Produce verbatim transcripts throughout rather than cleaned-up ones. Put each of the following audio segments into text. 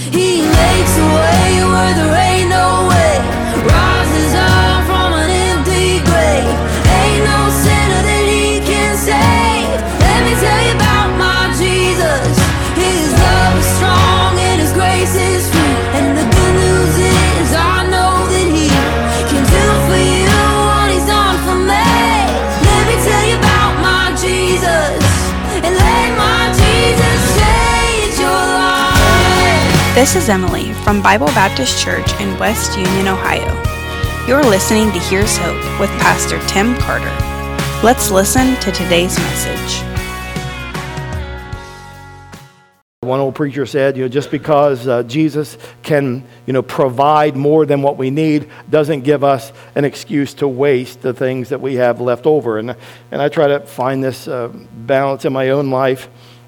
He makes a way where there ain't no way. Rises up from an empty grave. Ain't no sinner that he can save. Let me tell you about my Jesus. His love is strong and his grace is free. And the good news is I know that he can do for you what he's done for me. Let me tell you about my Jesus. And let my Jesus change your life. This is Emily from Bible Baptist Church in West Union, Ohio. You're listening to Here's Hope with Pastor Tim Carter. Let's listen to today's message. One old preacher said, you know, just because uh, Jesus can, you know, provide more than what we need doesn't give us an excuse to waste the things that we have left over. And and I try to find this uh, balance in my own life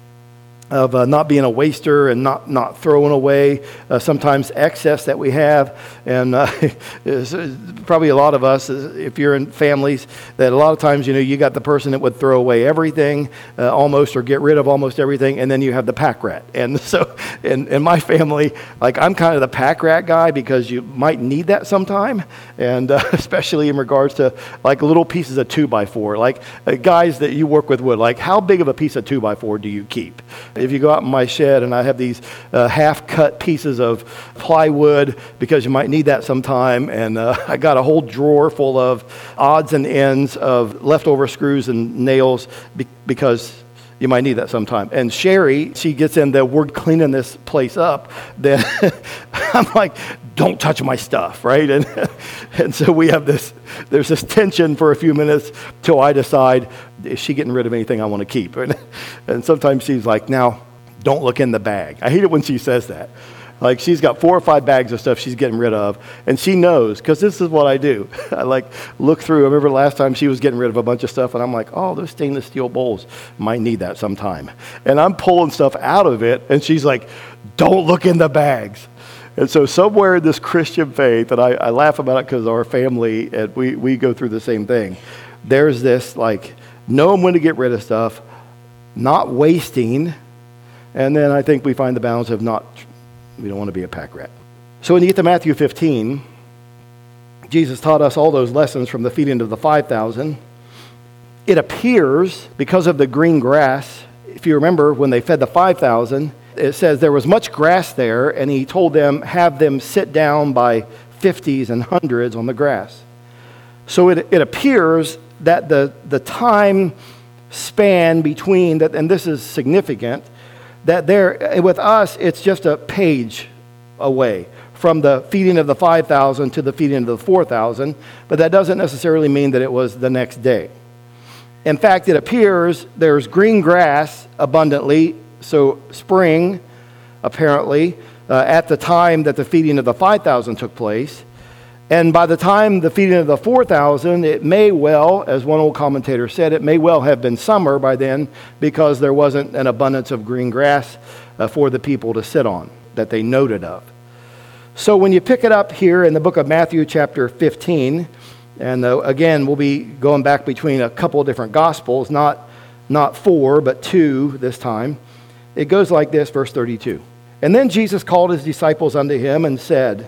of uh, not being a waster and not, not throwing away uh, sometimes excess that we have. And uh, it's, it's probably a lot of us, if you're in families, that a lot of times, you know, you got the person that would throw away everything uh, almost, or get rid of almost everything, and then you have the pack rat. And so in, in my family, like I'm kind of the pack rat guy because you might need that sometime, and uh, especially in regards to like little pieces of two by four, like uh, guys that you work with would, like how big of a piece of two by four do you keep? If you go out in my shed and I have these uh, half-cut pieces of plywood because you might need that sometime, and uh, I got a whole drawer full of odds and ends of leftover screws and nails be- because you might need that sometime. And Sherry, she gets in the we're cleaning this place up, then I'm like, don't touch my stuff, right? And and so we have this, there's this tension for a few minutes till I decide, is she getting rid of anything I want to keep? And, and sometimes she's like, now, don't look in the bag. I hate it when she says that. Like she's got four or five bags of stuff she's getting rid of, and she knows, because this is what I do. I like look through. I remember last time she was getting rid of a bunch of stuff, and I'm like, oh, those stainless steel bowls, might need that sometime. And I'm pulling stuff out of it, and she's like, don't look in the bags. And so somewhere in this Christian faith, and I, I laugh about it because our family, and we, we go through the same thing, there's this like, knowing when to get rid of stuff, not wasting, and then I think we find the balance of not, we don't want to be a pack rat. So when you get to Matthew fifteen, Jesus taught us all those lessons from the feeding of the five thousand. It appears, because of the green grass, if you remember when they fed the five thousand, it says there was much grass there, and he told them, have them sit down by fifties and hundreds on the grass. So it, it appears that the, the time span between, that, and this is significant, that there, with us, it's just a page away from the feeding of the five thousand to the feeding of the four thousand, but that doesn't necessarily mean that it was the next day. In fact, it appears there's green grass abundantly, so spring, apparently, uh, at the time that the feeding of the five thousand took place. And by the time the feeding of the four thousand, it may well, as one old commentator said, it may well have been summer by then because there wasn't an abundance of green grass uh, for the people to sit on that they noted of. So when you pick it up here in the book of Matthew chapter fifteen, and uh, again, we'll be going back between a couple of different gospels, not, not four, but two this time. It goes like this, verse thirty-two. And then Jesus called his disciples unto him and said,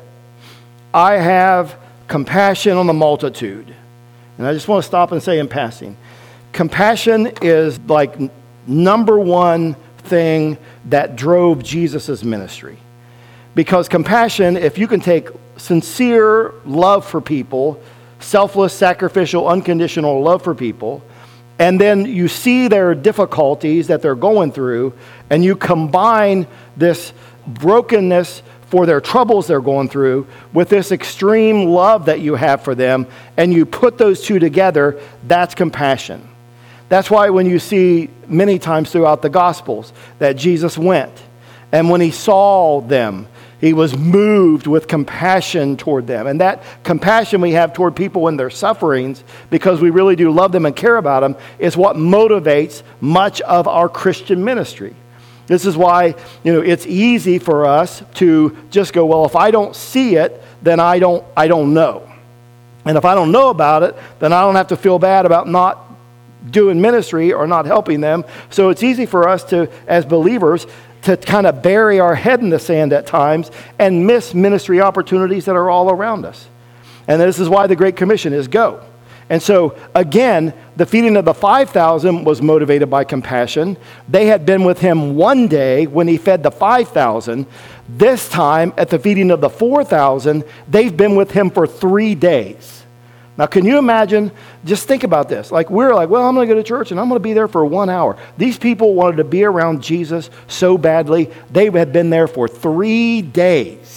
I have compassion on the multitude. And I just want to stop and say in passing, compassion is like number one thing that drove Jesus' ministry. Because compassion, if you can take sincere love for people, selfless, sacrificial, unconditional love for people, and then you see their difficulties that they're going through, and you combine this brokenness for their troubles they're going through with this extreme love that you have for them, and you put those two together, that's compassion. That's why when you see many times throughout the Gospels that Jesus went, and when he saw them, he was moved with compassion toward them. And that compassion we have toward people in their sufferings, because we really do love them and care about them, is what motivates much of our Christian ministry. This is why, you know, it's easy for us to just go, well, if I don't see it, then I don't I don't know. And if I don't know about it, then I don't have to feel bad about not doing ministry are not helping them. So it's easy for us to, as believers, to kind of bury our head in the sand at times and miss ministry opportunities that are all around us. And this is why the Great Commission is go. And so, again, the feeding of the five thousand was motivated by compassion. They had been with him one day when he fed the five thousand. This time, at the feeding of the four thousand, they've been with him for three days. Now, can you imagine? Just think about this. Like, we're like, well, I'm going to go to church and I'm going to be there for one hour. These people wanted to be around Jesus so badly, they had been there for three days.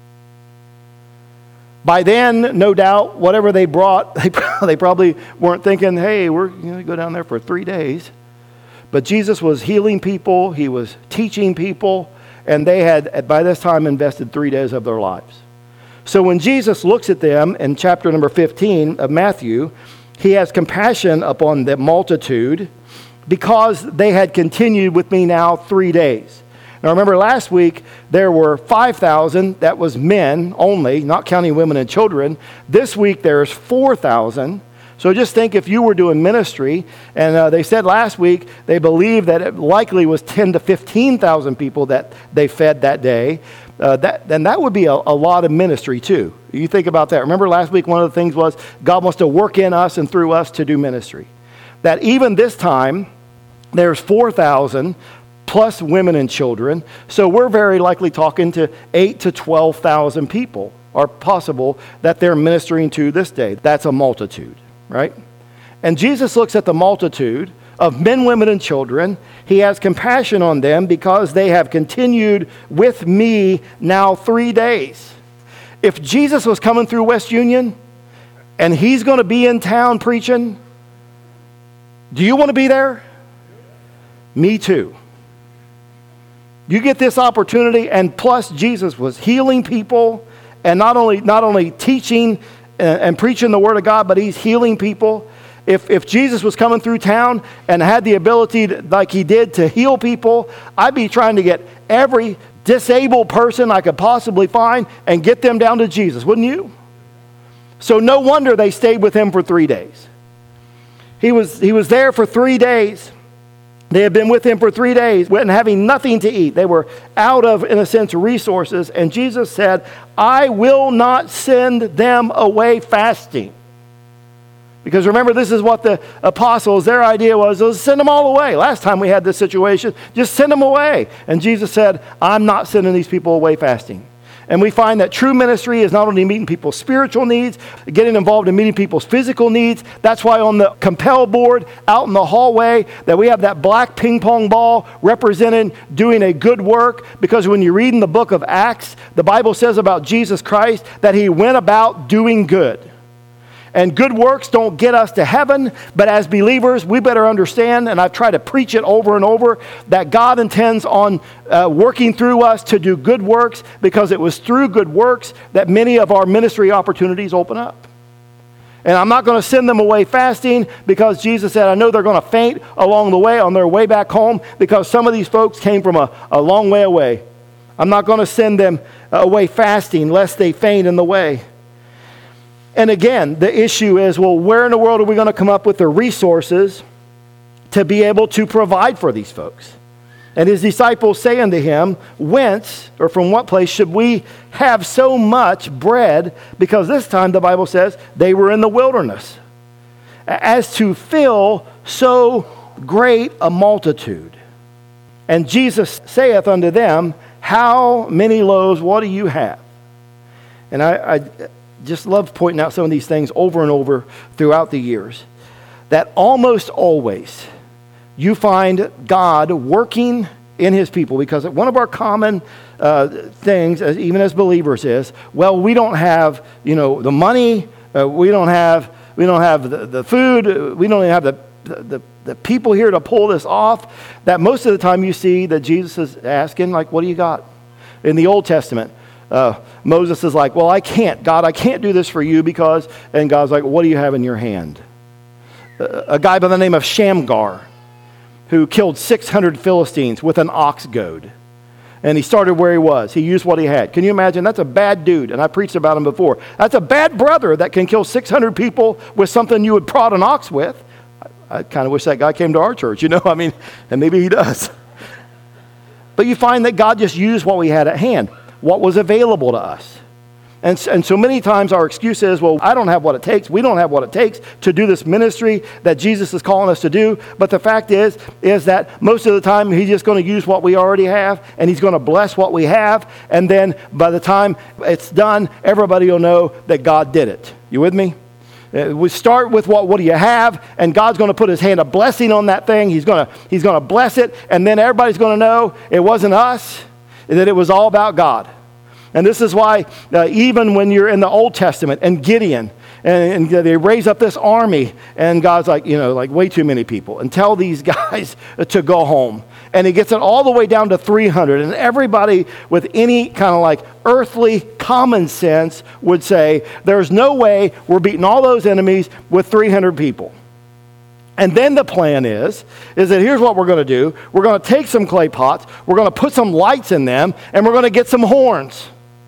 By then, no doubt, whatever they brought, they, they probably weren't thinking, hey, we're going to go down there for three days. But Jesus was healing people. He was teaching people. And they had, by this time, invested three days of their lives. So when Jesus looks at them in chapter number fifteen of Matthew, he has compassion upon the multitude because they had continued with me now three days. Now remember, last week there were five thousand, that was men only, not counting women and children. This week there's four thousand. So just think if you were doing ministry, and uh, they said last week they believed that it likely was ten to fifteen thousand people that they fed that day. Uh, that, then that would be a, a lot of ministry too. You think about that. Remember last week one of the things was God wants to work in us and through us to do ministry. That even this time there's four thousand plus women and children. So we're very likely talking to eight to twelve thousand people are possible that they're ministering to this day. That's a multitude, right? And Jesus looks at the multitude of men, women, and children. He has compassion on them because they have continued with me now three days. If Jesus was coming through West Union and he's going to be in town preaching, do you want to be there? Me too. You get this opportunity, and plus Jesus was healing people and not only not only teaching and, and preaching the Word of God, but he's healing people. If, if Jesus was coming through town and had the ability, to, like he did, to heal people, I'd be trying to get every disabled person I could possibly find and get them down to Jesus, wouldn't you? So no wonder they stayed with him for three days. He was, he was there for three days. They had been with him for three days, and having nothing to eat. They were out of, in a sense, resources. And Jesus said, I will not send them away fasting. Because remember, this is what the apostles, their idea was, was send them all away. Last time we had this situation, just send them away. And Jesus said, I'm not sending these people away fasting. And we find that true ministry is not only meeting people's spiritual needs, getting involved in meeting people's physical needs. That's why on the Compel board out in the hallway that we have that black ping pong ball represented doing a good work. Because when you read in the book of Acts, the Bible says about Jesus Christ that he went about doing good. And good works don't get us to heaven, but as believers, we better understand, and I've tried to preach it over and over, that God intends on uh, working through us to do good works, because it was through good works that many of our ministry opportunities open up. And I'm not going to send them away fasting, because Jesus said, I know they're going to faint along the way on their way back home, because some of these folks came from a, a long way away. I'm not going to send them away fasting, lest they faint in the way. And again, the issue is, well, where in the world are we going to come up with the resources to be able to provide for these folks? And his disciples say unto him, whence, or from what place should we have so much bread? Because this time the Bible says they were in the wilderness, as to fill so great a multitude. And Jesus saith unto them, how many loaves, what do you have? And I... I just love pointing out some of these things over and over throughout the years, that almost always you find God working in his people, because one of our common uh, things, as, even as believers, is, well, we don't have, you know, the money, uh, we don't have, we don't have the, the food, we don't even have the, the the people here to pull this off. That most of the time you see that Jesus is asking, like, what do you got? In the Old Testament, Uh, Moses is like, well, I can't, God, I can't do this for you because, and God's like, what do you have in your hand? Uh, a guy by the name of Shamgar, who killed six hundred Philistines with an ox goad. And he started where he was. He used what he had. Can you imagine? That's a bad dude, and I preached about him before. That's a bad brother that can kill six hundred people with something you would prod an ox with. I kind of wish that guy came to our church, you know, I mean, and maybe he does. But you find that God just used what we had at hand, what was available to us. And, and so many times our excuse is, well, I don't have what it takes. We don't have what it takes to do this ministry that Jesus is calling us to do. But the fact is, is that most of the time he's just going to use what we already have, and he's going to bless what we have. And then by the time it's done, everybody will know that God did it. You with me? Uh, we start with what, what do you have, and God's going to put his hand of blessing on that thing. He's going to, he's going to bless it, and then everybody's going to know it wasn't us, that it was all about God. And this is why uh, even when you're in the Old Testament and Gideon, and, and they raise up this army, and God's like, you know, like way too many people, and tell these guys to go home. And he gets it all the way down to three hundred. And everybody with any kind of like earthly common sense would say, there's no way we're beating all those enemies with three hundred people. And then the plan is, is that here's what we're going to do. We're going to take some clay pots, we're going to put some lights in them, and we're going to get some horns.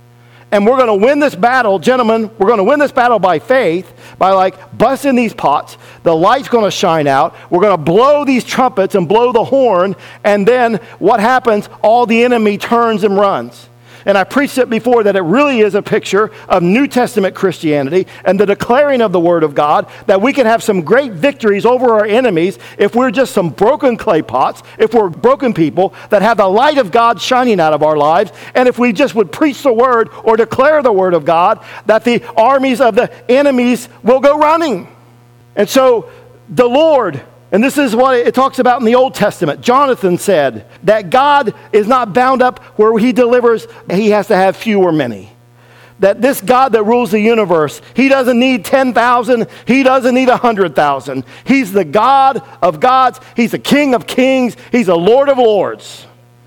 And we're going to win this battle, gentlemen, we're going to win this battle by faith, by like busting these pots. The light's going to shine out. We're going to blow these trumpets and blow the horn. And then what happens? All the enemy turns and runs. And I preached it before that it really is a picture of New Testament Christianity and the declaring of the Word of God, that we can have some great victories over our enemies if we're just some broken clay pots, if we're broken people that have the light of God shining out of our lives, and if we just would preach the Word or declare the Word of God, that the armies of the enemies will go running. And so the Lord, and this is what it talks about in the Old Testament. Jonathan said that God is not bound up where he delivers, he has to have few or many. That this God that rules the universe, he doesn't need ten thousand, he doesn't need one hundred thousand. He's the God of gods, he's the King of kings, he's the Lord of lords.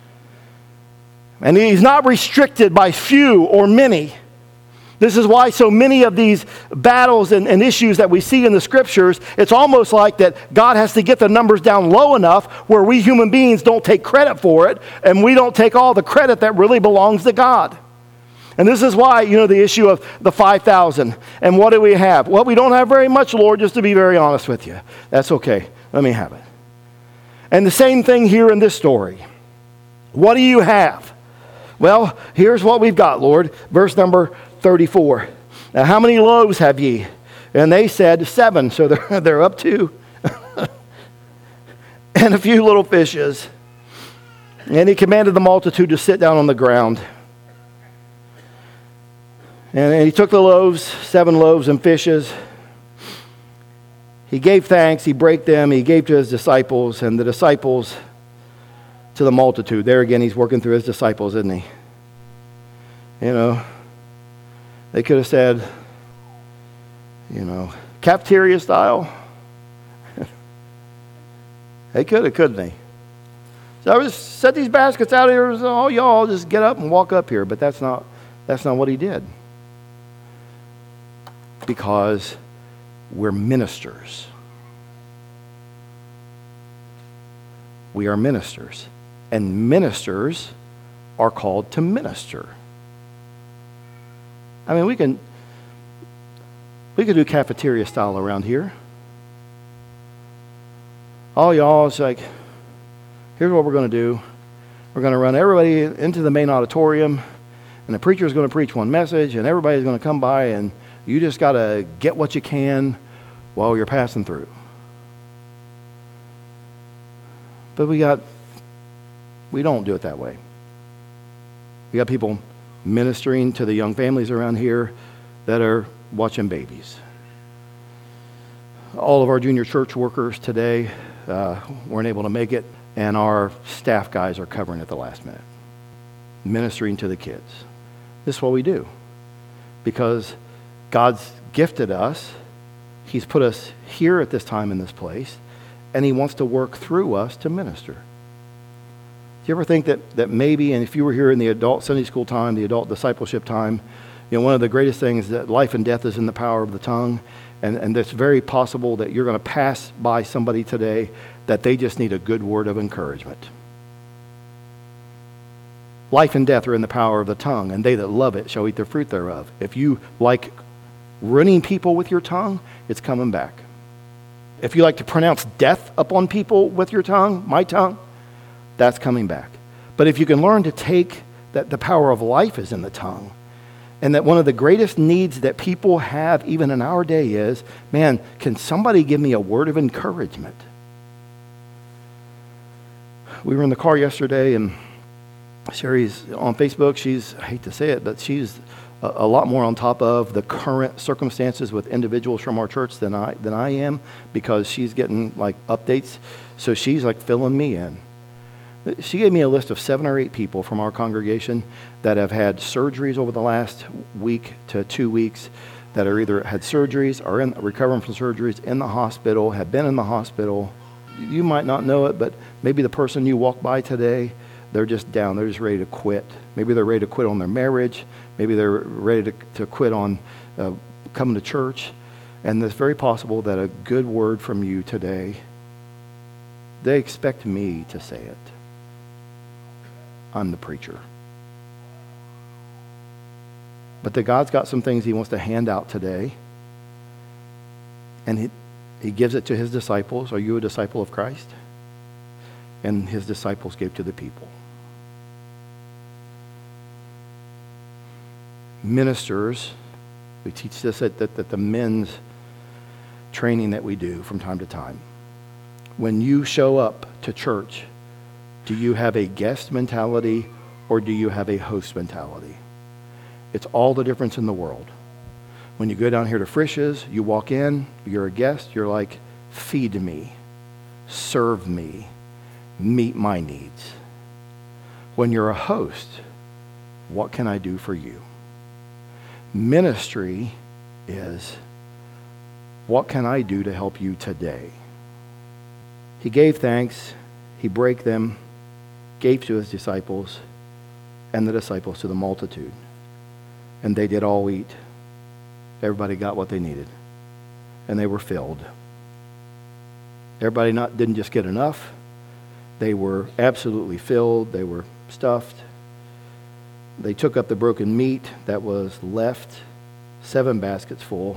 And he's not restricted by few or many. This is why so many of these battles and, and issues that we see in the scriptures, it's almost like that God has to get the numbers down low enough where we human beings don't take credit for it, and we don't take all the credit that really belongs to God. And this is why, you know, the issue of the five thousand. And what do we have? Well, we don't have very much, Lord, just to be very honest with you. That's okay. Let me have it. And the same thing here in this story. What do you have? Well, here's what we've got, Lord. Verse number thirty-four. Now, how many loaves have ye? And they said, seven. So they're, they're up to. And a few little fishes. And he commanded the multitude to sit down on the ground. And he took the loaves, seven loaves and fishes. He gave thanks. He brake them. He gave to his disciples. And the disciples to the multitude. There again, he's working through his disciples, isn't he? You know. They could have said, you know, cafeteria style. They could have, couldn't they? So I was set these baskets out here. Oh, y'all just get up and walk up here. But that's not, that's not what he did. Because we're ministers. We are ministers. And ministers are called to minister. I mean, we can we could do cafeteria style around here. All y'all, it's like, here's what we're going to do. We're going to run everybody into the main auditorium, and the preacher is going to preach one message, and everybody's going to come by, and you just got to get what you can while you're passing through. But we got, we don't do it that way. We got people ministering to the young families around here that are watching babies. All of our junior church workers today uh, weren't able to make it, and our staff guys are covering at the last minute, ministering to the kids. This is what we do. Because God's gifted us, he's put us here at this time in this place, and he wants to work through us to minister. Do you ever think that, that maybe, and if you were here in the adult Sunday school time, the adult discipleship time, you know, one of the greatest things that life and death is in the power of the tongue, and, and it's very possible that you're going to pass by somebody today that they just need a good word of encouragement. Life and death are in the power of the tongue, and they that love it shall eat the fruit thereof. If you like ruining people with your tongue, it's coming back. If you like to pronounce death upon people with your tongue, my tongue, that's coming back. But if you can learn to take that the power of life is in the tongue, and that one of the greatest needs that people have even in our day is, man, can somebody give me a word of encouragement? We were in the car yesterday, and Sherry's on Facebook. She's, I hate to say it, but she's a, a lot more on top of the current circumstances with individuals from our church than I than I am, because she's getting like updates. So she's like filling me in. She gave me a list of seven or eight people from our congregation that have had surgeries over the last week to two weeks, that are either had surgeries or in, recovering from surgeries in the hospital, have been in the hospital. You might not know it, but maybe the person you walk by today, they're just down. They're just ready to quit. Maybe they're ready to quit on their marriage. Maybe they're ready to, to quit on uh, coming to church. And it's very possible that a good word from you today, they expect me to say it. I'm the preacher. But that God's got some things he wants to hand out today. And he, he gives it to his disciples. Are you a disciple of Christ? And his disciples gave to the people. Ministers, we teach this at, at, at the men's training that we do from time to time. When you show up to church, do you have a guest mentality or do you have a host mentality? It's all the difference in the world. When you go down here to Frisch's, you walk in, you're a guest, you're like, feed me, serve me, meet my needs. When you're a host, what can I do for you? Ministry is, what can I do to help you today? He gave thanks, he brake them, gave to his disciples, and the disciples to the multitude. And they did all eat. Everybody got what they needed. And they were filled. Everybody not didn't just get enough. They were absolutely filled. They were stuffed. They took up the broken meat that was left, seven baskets full.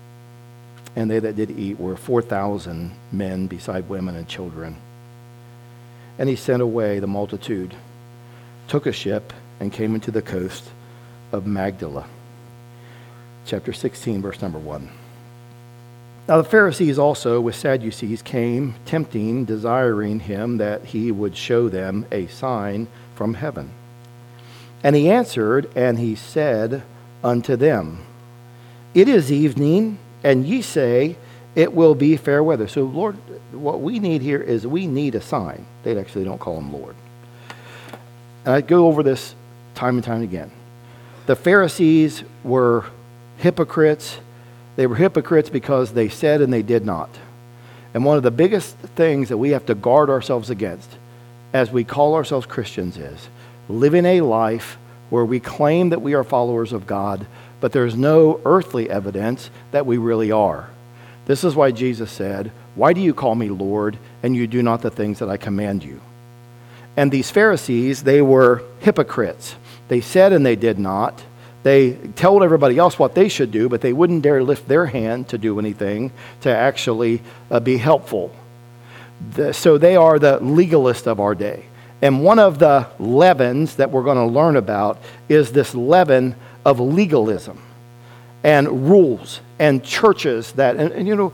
And they that did eat were four thousand men beside women and children. And he sent away the multitude, took a ship, and came into the coast of Magdala. Chapter sixteen, verse number one. Now the Pharisees also with Sadducees came, tempting, desiring him that he would show them a sign from heaven. And he answered, and he said unto them, It is evening, and ye say, It will be fair weather. So, Lord, what we need here is we need a sign. They actually don't call him Lord. And I go over this time and time again. The Pharisees were hypocrites. They were hypocrites because they said and they did not. And one of the biggest things that we have to guard ourselves against as we call ourselves Christians is living a life where we claim that we are followers of God, but there's no earthly evidence that we really are. This is why Jesus said, Why do you call me Lord, and you do not the things that I command you? And these Pharisees, they were hypocrites. They said and they did not. They told everybody else what they should do, but they wouldn't dare lift their hand to do anything to actually uh, be helpful. The, so they are the legalists of our day. And one of the leavens that we're going to learn about is this leaven of legalism and rules and churches that, and, and you know,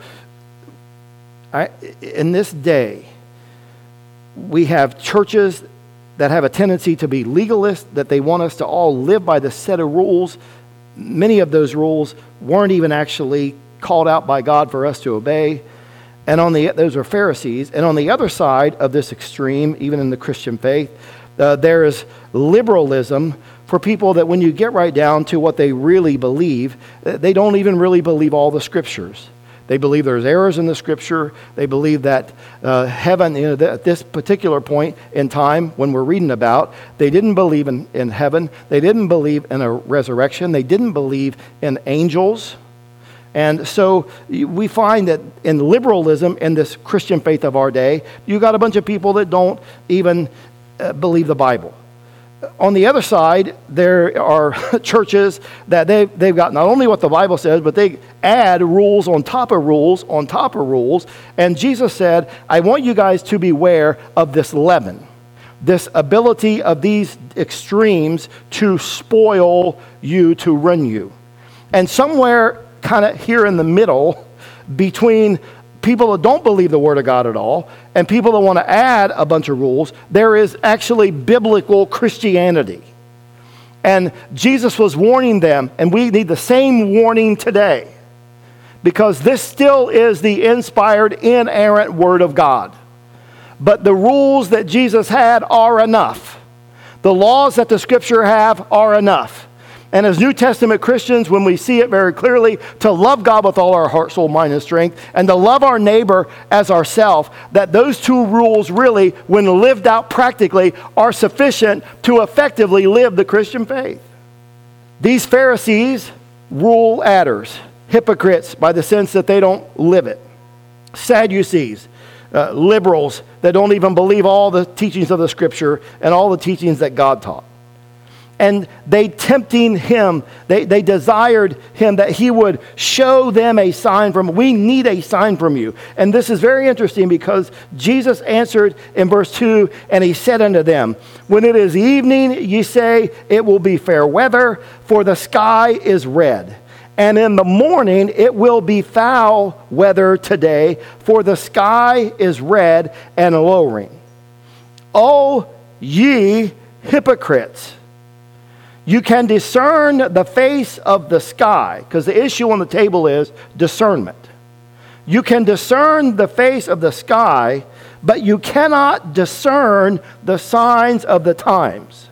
I, in this day, we have churches that have a tendency to be legalist, that they want us to all live by the set of rules. Many of those rules weren't even actually called out by God for us to obey. And on the those are Pharisees. And on the other side of this extreme, even in the Christian faith, uh, there is liberalism for people that when you get right down to what they really believe, they don't even really believe all the scriptures. They believe there's errors in the scripture. They believe that uh, heaven, you know, at this particular point in time when we're reading about, they didn't believe in, in heaven. They didn't believe in a resurrection. They didn't believe in angels. And so we find that in liberalism, in this Christian faith of our day, you got a bunch of people that don't even uh, believe the Bible. on the other side, there are churches that they've, they've got not only what the Bible says, but they add rules on top of rules on top of rules. And Jesus said, I want you guys to beware of this leaven, this ability of these extremes to spoil you, to ruin you. And somewhere kind of here in the middle between people that don't believe the Word of God at all and people that want to add a bunch of rules, there is actually biblical Christianity. And Jesus was warning them, and we need the same warning today, because this still is the inspired, inerrant Word of God. But the rules that Jesus had are enough. The laws that the Scripture have are enough. And as New Testament Christians, when we see it very clearly, to love God with all our heart, soul, mind, and strength, and to love our neighbor as ourselves, that those two rules really, when lived out practically, are sufficient to effectively live the Christian faith. These Pharisees, rule adders, hypocrites by the sense that they don't live it. Sadducees, uh, liberals that don't even believe all the teachings of the Scripture and all the teachings that God taught. And they tempting him, they, they desired him that he would show them a sign from, we need a sign from you. And this is very interesting because Jesus answered in verse two, and he said unto them, when it is evening, ye say, it will be fair weather, for the sky is red. And in the morning, it will be foul weather today, for the sky is red and lowering. O ye hypocrites! You can discern the face of the sky, because the issue on the table is discernment. You can discern the face of the sky, but you cannot discern the signs of the times.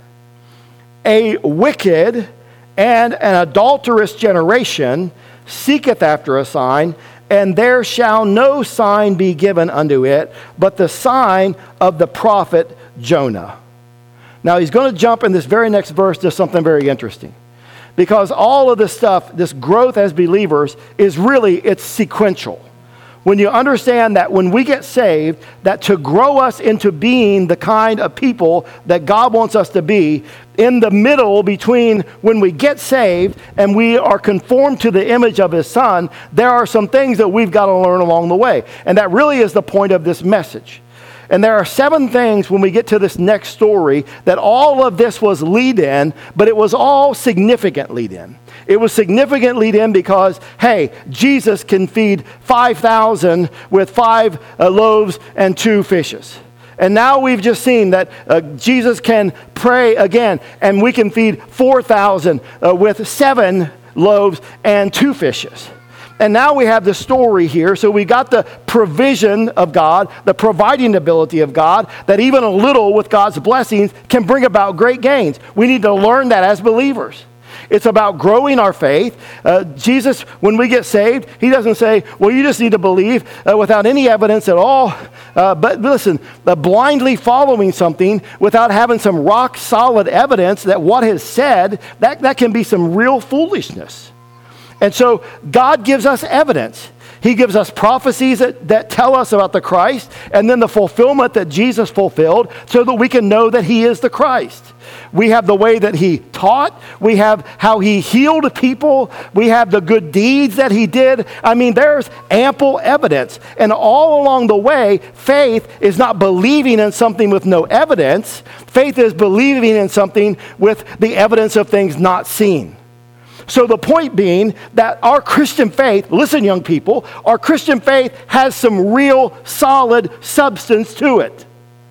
A wicked and an adulterous generation seeketh after a sign, and there shall no sign be given unto it, but the sign of the prophet Jonah. Now, he's going to jump in this very next verse to something very interesting. Because all of this stuff, this growth as believers, is really, it's sequential. When you understand that when we get saved, that to grow us into being the kind of people that God wants us to be, in the middle between when we get saved and we are conformed to the image of His Son, there are some things that we've got to learn along the way. And that really is the point of this message. And there are seven things when we get to this next story that all of this was lead in, but it was all significant lead in. It was significant lead in because, hey, Jesus can feed five thousand with five uh, loaves and two fishes. And now we've just seen that uh, Jesus can pray again, and we can feed four thousand uh, with seven loaves and two fishes. And now we have the story here. So we got the provision of God, the providing ability of God, that even a little with God's blessings can bring about great gains. We need to learn that as believers. It's about growing our faith. Uh, Jesus, when we get saved, He doesn't say, well, you just need to believe uh, without any evidence at all. Uh, but listen, uh, blindly following something without having some rock solid evidence that what is said, that, that can be some real foolishness. And so God gives us evidence. He gives us prophecies that, that tell us about the Christ, and then the fulfillment that Jesus fulfilled so that we can know that He is the Christ. We have the way that He taught. We have how He healed people. We have the good deeds that He did. I mean, there's ample evidence. And all along the way, faith is not believing in something with no evidence. Faith is believing in something with the evidence of things not seen. So the point being that our Christian faith, listen young people, our Christian faith has some real solid substance to it.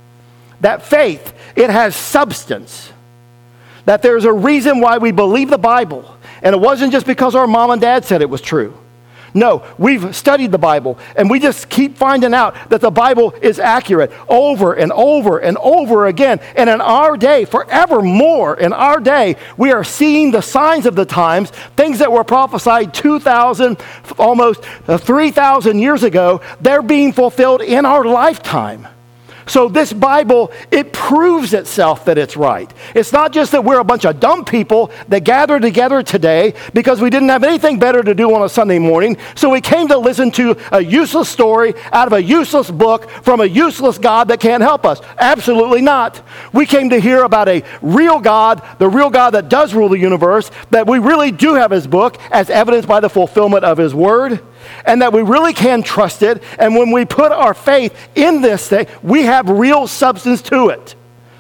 That faith, it has substance. That there's a reason why we believe the Bible. And it wasn't just because our mom and dad said it was true. No, we've studied the Bible, and we just keep finding out that the Bible is accurate over and over and over again. And in our day, forevermore in our day, we are seeing the signs of the times, things that were prophesied two thousand, almost three thousand years ago, they're being fulfilled in our lifetime. So this Bible, it proves itself that it's right. It's not just that we're a bunch of dumb people that gathered together today because we didn't have anything better to do on a Sunday morning. So we came to listen to a useless story out of a useless book from a useless God that can't help us. Absolutely not. We came to hear about a real God, the real God that does rule the universe, that we really do have his book as evidenced by the fulfillment of his word, and that we really can trust it. And when we put our faith in this thing, we have real substance to it.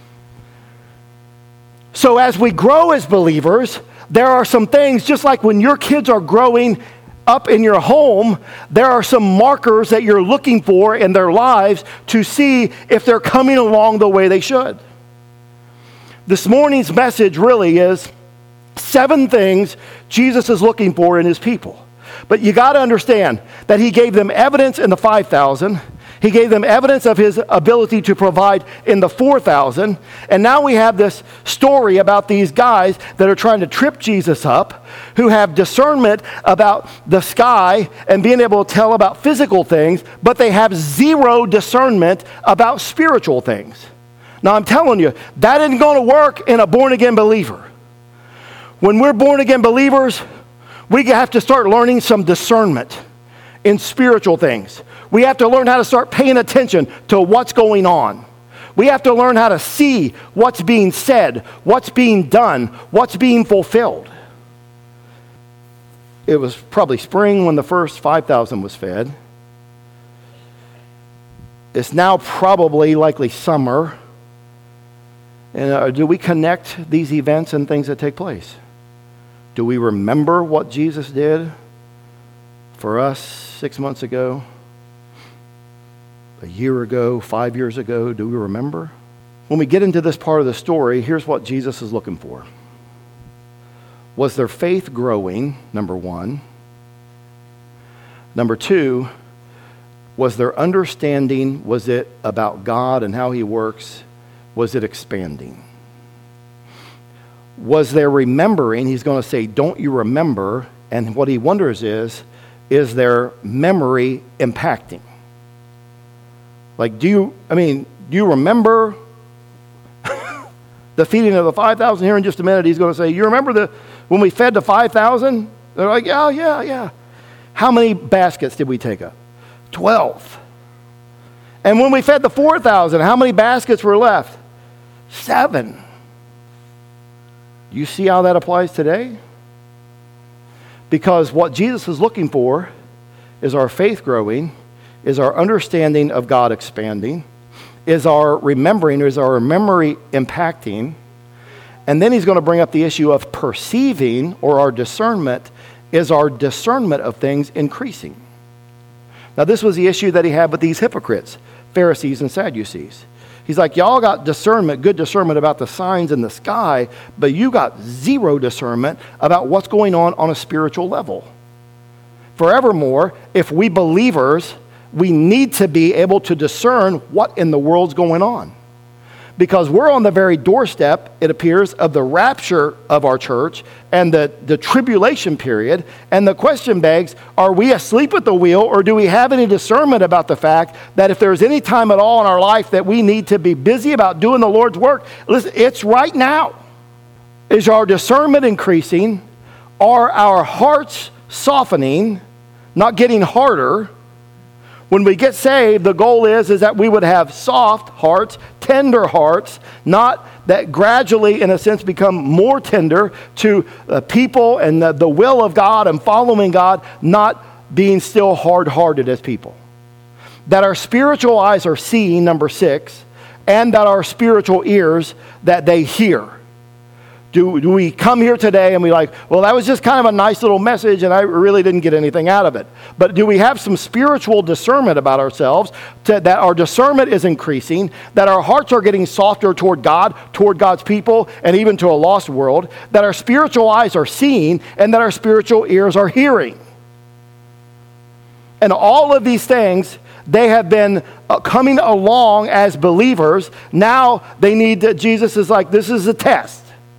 So as we grow as believers, there are some things, just like when your kids are growing up in your home, there are some markers that you're looking for in their lives to see if they're coming along the way they should. This morning's message really is seven things Jesus is looking for in his people. But you got to understand that he gave them evidence in the five thousand. He gave them evidence of his ability to provide in the four thousand. And now we have this story about these guys that are trying to trip Jesus up, who have discernment about the sky and being able to tell about physical things, but they have zero discernment about spiritual things. Now I'm telling you, that isn't going to work in a born-again believer. When we're born-again believers, we have to start learning some discernment in spiritual things. We have to learn how to start paying attention to what's going on. We have to learn how to see what's being said, what's being done, what's being fulfilled. It was probably spring when the first five thousand was fed. It's now probably likely summer. And uh, do we connect these events and things that take place? Do we remember what Jesus did for us six months ago, a year ago, five years ago? Do we remember? When we get into this part of the story, here's what Jesus is looking for. Was their faith growing, number one? Number two, was their understanding, was it about God and how he works, was it expanding? Was there remembering? He's going to say, don't you remember? And what he wonders is, is their memory impacting? Like, do you, I mean, do you remember the feeding of the five thousand? Here in just a minute, he's going to say, you remember the when we fed the five thousand? They're like, yeah, yeah, yeah. How many baskets did we take up? twelve. And when we fed the four thousand, how many baskets were left? Seven. You see how that applies today? Because what Jesus is looking for is our faith growing, is our understanding of God expanding, is our remembering, is our memory impacting, and then he's going to bring up the issue of perceiving, or our discernment, is our discernment of things increasing. Now this was the issue that he had with these hypocrites, Pharisees and Sadducees. He's like, y'all got discernment, good discernment about the signs in the sky, but you got zero discernment about what's going on on a spiritual level. Forevermore, if we believers, we need to be able to discern what in the world's going on. Because we're on the very doorstep, it appears, of the rapture of our church and the, the tribulation period. And the question begs, are we asleep at the wheel, or do we have any discernment about the fact that if there's any time at all in our life that we need to be busy about doing the Lord's work, listen, it's right now. Is our discernment increasing? Are our hearts softening, not getting harder? When we get saved, the goal is, is that we would have soft hearts, tender hearts, not that gradually, in a sense, become more tender to uh, people and the, the will of God and following God, not being still hard-hearted as people. That our spiritual eyes are seeing, number six, and that our spiritual ears, that they hear. Do, do we come here today and we like, well, that was just kind of a nice little message and I really didn't get anything out of it. But do we have some spiritual discernment about ourselves, to, that our discernment is increasing, that our hearts are getting softer toward God, toward God's people, and even to a lost world, that our spiritual eyes are seeing and that our spiritual ears are hearing? And all of these things, they have been uh, coming along as believers. Now they need to, Jesus is like, this is a test.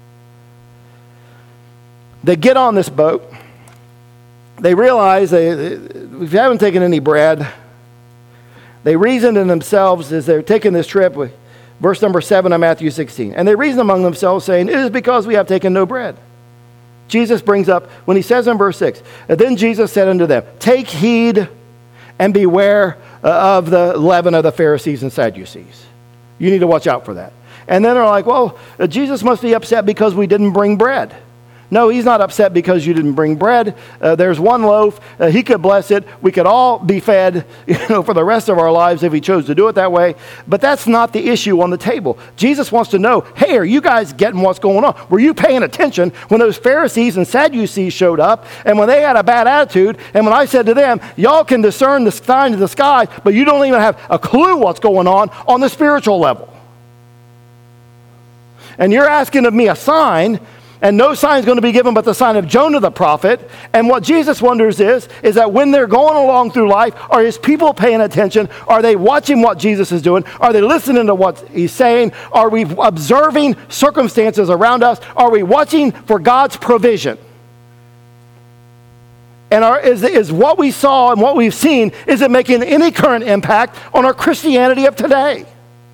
They get on this boat. They realize they, they, we haven't taken any bread. They reasoned in themselves as they're taking this trip. Verse number seven of Matthew sixteen. And they reasoned among themselves, saying, it is because we have taken no bread. Jesus brings up, when he says in verse six, and then Jesus said unto them, take heed and beware of the leaven of the Pharisees and Sadducees. You need to watch out for that. And then they're like, well, Jesus must be upset because we didn't bring bread. No, he's not upset because you didn't bring bread. Uh, there's one loaf. Uh, he could bless it. We could all be fed, you know, for the rest of our lives if he chose to do it that way. But that's not the issue on the table. Jesus wants to know, hey, are you guys getting what's going on? Were you paying attention when those Pharisees and Sadducees showed up and when they had a bad attitude and when I said to them, y'all can discern the signs of the sky, but you don't even have a clue what's going on on the spiritual level. And you're asking of me a sign, and no sign is going to be given but the sign of Jonah the prophet. And what Jesus wonders is, is that when they're going along through life, are his people paying attention? Are they watching what Jesus is doing? Are they listening to what he's saying? Are we observing circumstances around us? Are we watching for God's provision? And are, is, is what we saw and what we've seen, is it making any current impact on our Christianity of today?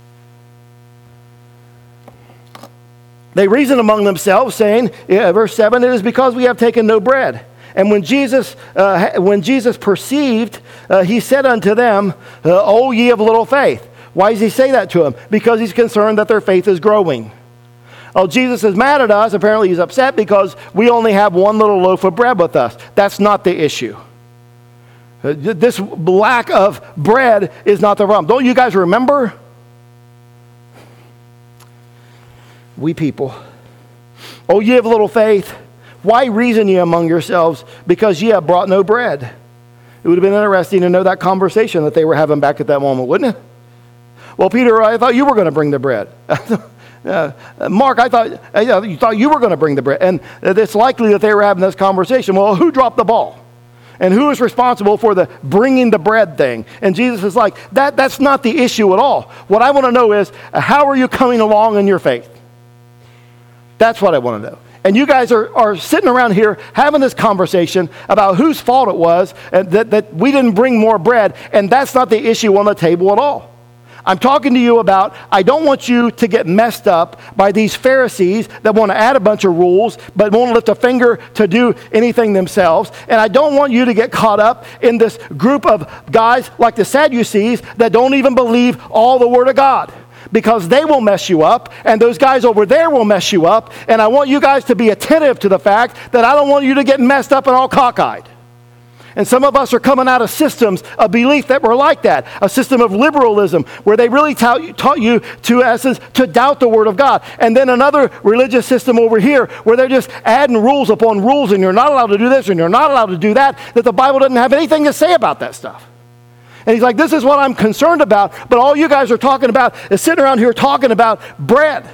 They reasoned among themselves, saying, yeah, verse seven, it is because we have taken no bread. And when Jesus, uh, when Jesus perceived, uh, he said unto them, uh, O ye of little faith. Why does he say that to them? Because he's concerned that their faith is growing. Oh, Jesus is mad at us. Apparently he's upset because we only have one little loaf of bread with us. That's not the issue. Uh, this lack of bread is not the problem. Don't you guys remember? We people, O ye of little faith, why reason ye among yourselves, because ye have brought no bread? It would have been interesting to know that conversation that they were having back at that moment, wouldn't it? Well, Peter, I thought you were going to bring the bread. uh, Mark, I thought uh, you thought you were going to bring the bread. And it's likely that they were having this conversation. Well, who dropped the ball? And who is responsible for the bringing the bread thing? And Jesus is like, that, that's not the issue at all. What I want to know is, uh, how are you coming along in your faith? That's what I want to know. And you guys are, are sitting around here having this conversation about whose fault it was and that, that we didn't bring more bread, and that's not the issue on the table at all. I'm talking to you about, I don't want you to get messed up by these Pharisees that want to add a bunch of rules but won't lift a finger to do anything themselves. And I don't want you to get caught up in this group of guys like the Sadducees that don't even believe all the Word of God. Because they will mess you up, and those guys over there will mess you up, and I want you guys to be attentive to the fact that I don't want you to get messed up and all cockeyed. And some of us are coming out of systems of belief that were like that, a system of liberalism, where they really taught you, taught you to, essence, to doubt the Word of God. And then another religious system over here, where they're just adding rules upon rules, and you're not allowed to do this, and you're not allowed to do that, that the Bible doesn't have anything to say about that stuff. And he's like, this is what I'm concerned about, but all you guys are talking about is sitting around here talking about bread.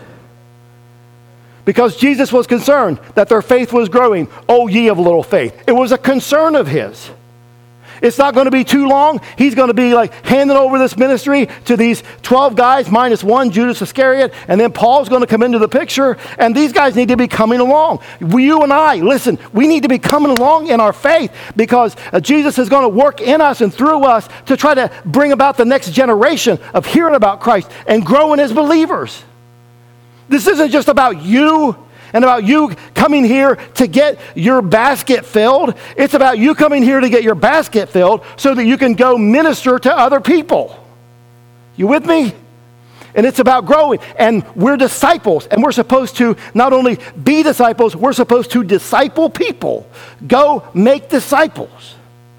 Because Jesus was concerned that their faith was growing. O ye of little faith. It was a concern of his. It's not going to be too long. He's going to be like handing over this ministry to these twelve guys, minus one, Judas Iscariot, and then Paul's going to come into the picture, and these guys need to be coming along. You and I, listen, we need to be coming along in our faith, because uh, Jesus is going to work in us and through us to try to bring about the next generation of hearing about Christ and growing as believers. This isn't just about you and about you coming here to get your basket filled. It's about you coming here to get your basket filled so that you can go minister to other people. You with me? And it's about growing. And we're disciples, and we're supposed to not only be disciples, we're supposed to disciple people. Go make disciples.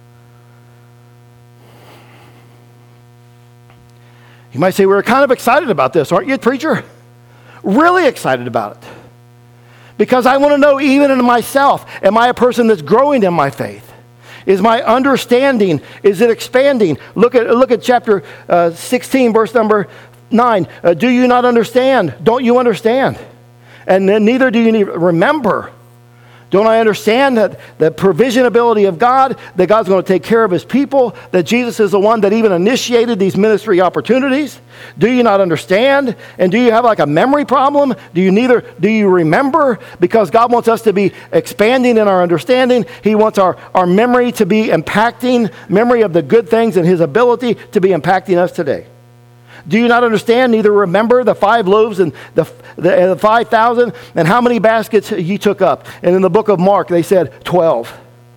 You might say, we're kind of excited about this, aren't you, preacher? Really excited about it. Because I want to know, even in myself, am I a person that's growing in my faith? Is my understanding, is it expanding? Look at look at chapter uh, sixteen, verse number nine. Uh, do you not understand? Don't you understand? And then neither do you need, remember. Don't I understand that the provisionability of God, that God's going to take care of his people, that Jesus is the one that even initiated these ministry opportunities? Do you not understand? And do you have like a memory problem? Do you neither, do you remember? Because God wants us to be expanding in our understanding. He wants our, our memory to be impacting, memory of the good things and his ability to be impacting us today. Do you not understand, neither remember the five loaves and the, the, and the five thousand and how many baskets ye took up? And in the book of Mark, they said twelve.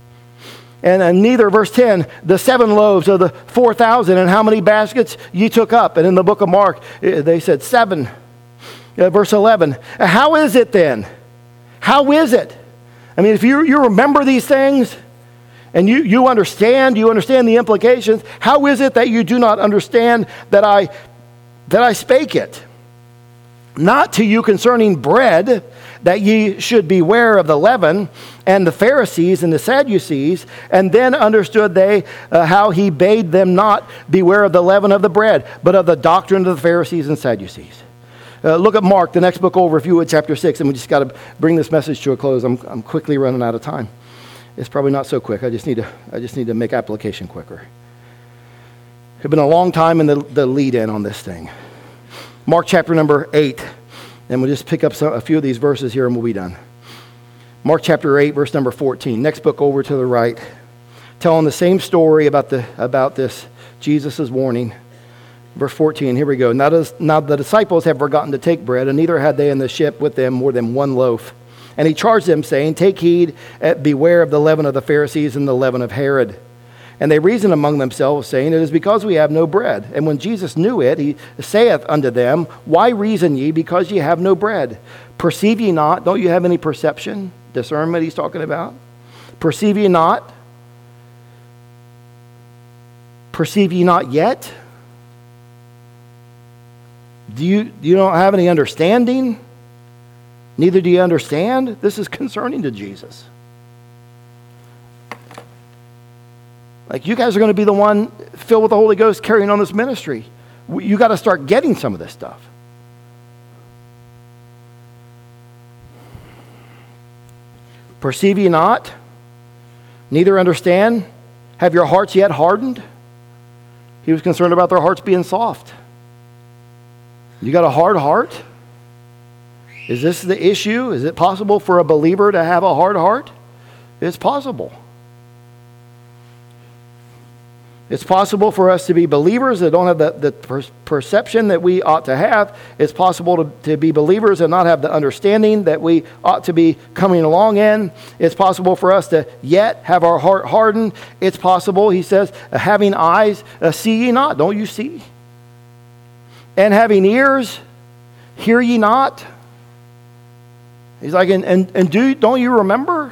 And, and neither, verse ten, the seven loaves of the four thousand and how many baskets ye took up? And in the book of Mark, they said seven. Uh, verse eleven, how is it then? How is it? I mean, if you, you remember these things, and you, you understand, you understand the implications, how is it that you do not understand that I that I spake it? Not to you concerning bread, that ye should beware of the leaven, and the Pharisees and the Sadducees, and then understood they uh, how he bade them not beware of the leaven of the bread, but of the doctrine of the Pharisees and Sadducees. Uh, look at Mark, the next book over, if you would, chapter six, and we just got to bring this message to a close. I'm, I'm quickly running out of time. It's probably not so quick. I just need to, I just need to make application quicker. It's been a long time in the, the lead in on this thing. Mark chapter number eight. And we'll just pick up some, a few of these verses here and we'll be done. Mark chapter eight, verse number fourteen. Next book over to the right. Telling the same story about the about this, Jesus' warning. Verse fourteen, here we go. Now, does, now the disciples have forgotten to take bread, and neither had they in the ship with them more than one loaf. And he charged them, saying, take heed, beware of the leaven of the Pharisees and the leaven of Herod. And they reasoned among themselves, saying, it is because we have no bread. And when Jesus knew it, he saith unto them, why reason ye, because ye have no bread? Perceive ye not? Don't you have any perception? Discernment he's talking about. Perceive ye not? Perceive ye not yet? Do you, you don't have any understanding? Neither do you understand? This is concerning to Jesus. Like, you guys are going to be the one filled with the Holy Ghost carrying on this ministry. You got to start getting some of this stuff. Perceive ye not? Neither understand? Have your hearts yet hardened? He was concerned about their hearts being soft. You got a hard heart? Is this the issue? Is it possible for a believer to have a hard heart? It's possible. It's possible for us to be believers that don't have the, the per- perception that we ought to have. It's possible to, to be believers and not have the understanding that we ought to be coming along in. It's possible for us to yet have our heart hardened. It's possible, he says, having eyes, uh, see ye not. Don't you see? And having ears, hear ye not? He's like, and, and, and do, don't you remember?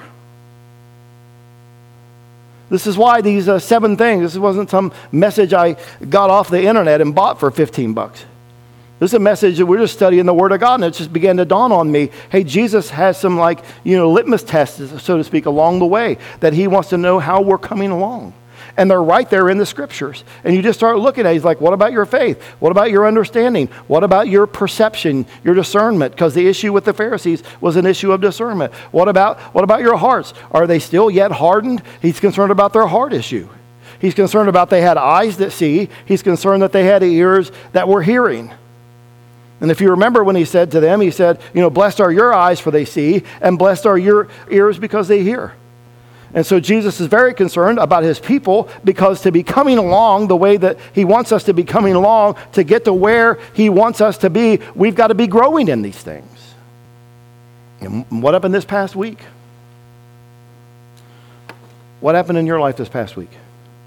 This is why these uh, seven things, this wasn't some message I got off the internet and bought for fifteen bucks. This is a message that we're just studying the Word of God, and it just began to dawn on me. Hey, Jesus has some, like, you know, litmus tests, so to speak, along the way, that he wants to know how we're coming along. And they're right there in the scriptures. And you just start looking at it. He's like, what about your faith? What about your understanding? What about your perception, your discernment? Because the issue with the Pharisees was an issue of discernment. What about, what about your hearts? Are they still yet hardened? He's concerned about their heart issue. He's concerned about they had eyes that see. He's concerned that they had ears that were hearing. And if you remember when he said to them, he said, you know, blessed are your eyes for they see, and blessed are your ears because they hear. And so Jesus is very concerned about his people, because to be coming along the way that he wants us to be coming along, to get to where he wants us to be, we've got to be growing in these things. And what happened this past week? What happened in your life this past week?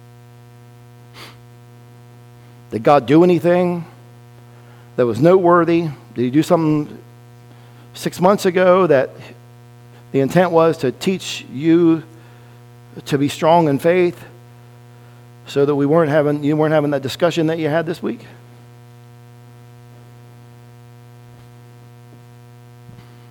Did God do anything that was noteworthy? Did he do something six months ago that the intent was to teach you to be strong in faith, so that we weren't having you weren't having that discussion that you had this week?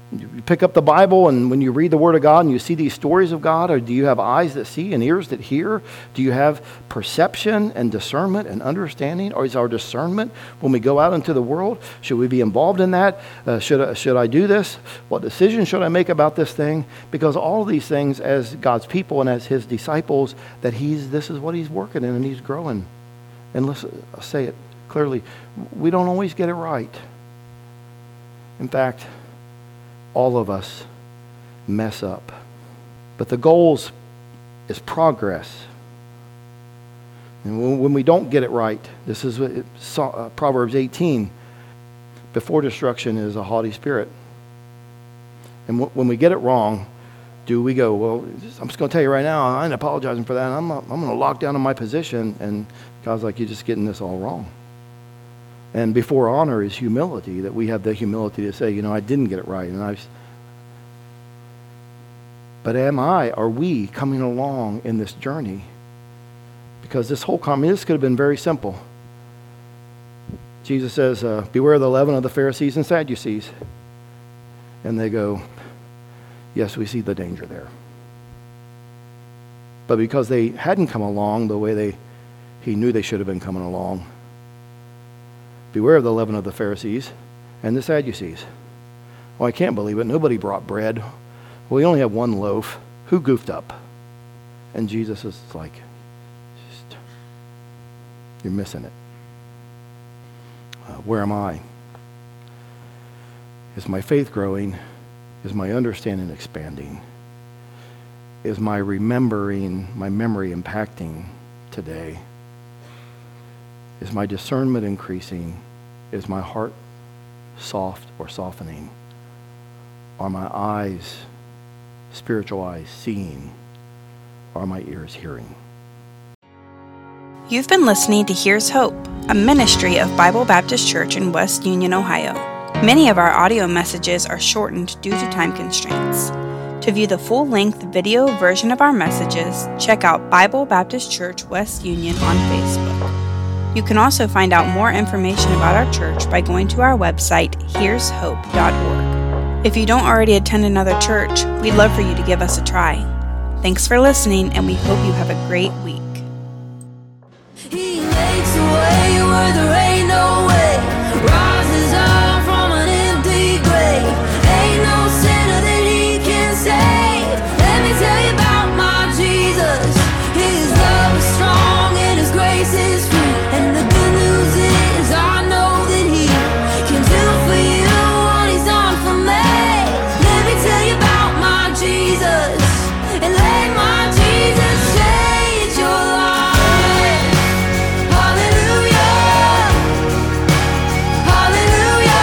You pick up the Bible, and when you read the Word of God and you see these stories of God, or do you have eyes that see and ears that hear? Do you have perception and discernment and understanding? Or is our discernment when we go out into the world? Should we be involved in that? Uh, should, I, should I do this? What decision should I make about this thing? Because all of these things, as God's people and as His disciples, that He's this is what He's working in and He's growing. And let's I'll say it clearly, we don't always get it right. In fact, all of us mess up. But the goals is progress. And when we don't get it right, this is what it, uh, Proverbs eighteen, before destruction is a haughty spirit. And w- when we get it wrong, do we go, well, I'm just going to tell you right now, I ain't apologizing for that. I'm, not, I'm going to lock down on my position. And God's like, you're just getting this all wrong. And before honor is humility, that we have the humility to say, you know, I didn't get it right. And I've. But am I, are we coming along in this journey? Because this whole comment, this could have been very simple. Jesus says, uh, beware of the leaven of the Pharisees and Sadducees. And they go, yes, we see the danger there. But because they hadn't come along the way they, he knew they should have been coming along, beware of the leaven of the Pharisees and the Sadducees. Oh, I can't believe it. Nobody brought bread. Well, we only have one loaf. Who goofed up? And Jesus is like, just, you're missing it. Uh, where am I? Is my faith growing? Is my understanding expanding? Is my remembering, my memory impacting today? Is my discernment increasing? Is my heart soft or softening? Are my eyes, spiritual eyes, seeing? Are my ears hearing? You've been listening to Here's Hope, a ministry of Bible Baptist Church in West Union, Ohio. Many of our audio messages are shortened due to time constraints. To view the full-length video version of our messages, check out Bible Baptist Church West Union on Facebook. You can also find out more information about our church by going to our website, here's hope dot org. If you don't already attend another church, we'd love for you to give us a try. Thanks for listening, and we hope you have a great week. He makes a way where there ain't no way. Rises up from an empty grave. Ain't no sinner that He can save. Let me tell you about my Jesus. His love is strong and His grace is free. And the good news is I know that He can do for you what He's done for me. Let me tell you about my Jesus. And let my Jesus change your life. Hallelujah. Hallelujah.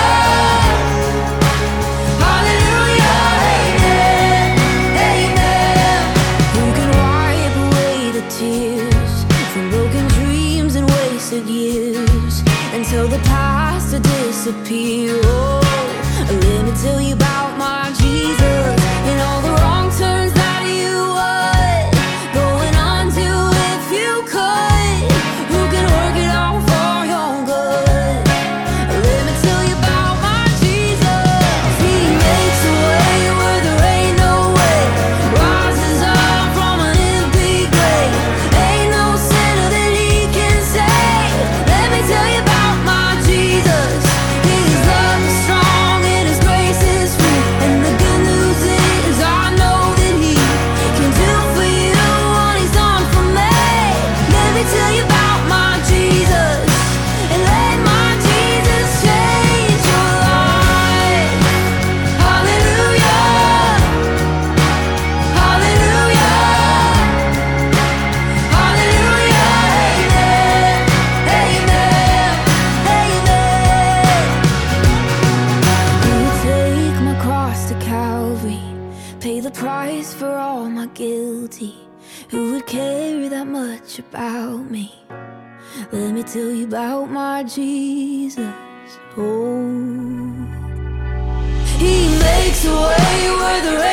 Hallelujah. Amen. Amen. Who can wipe away the tears from broken dreams and wasted years and tell the past to disappear? Oh, let me tell you about my Jesus and all the wrong turns that you would going on to if you could. Who can work it out for your good? Let me tell you about my Jesus. He makes a way where there ain't no way. Rises up from an empty grave. Ain't no sinner that He can save. Let me tell you about my Jesus. His love is strong and His grace is free. And the good news is I know that He can do for you what He's done for me. Let me tell you about my Jesus. And let my Jesus change your life. Hallelujah. Hallelujah. Hallelujah. Amen. Amen. Amen. Who would take my cross to Calvary, pay the price for all my guilty? Who would care that much about me? Let me tell you about my Jesus. Oh, He makes a way where there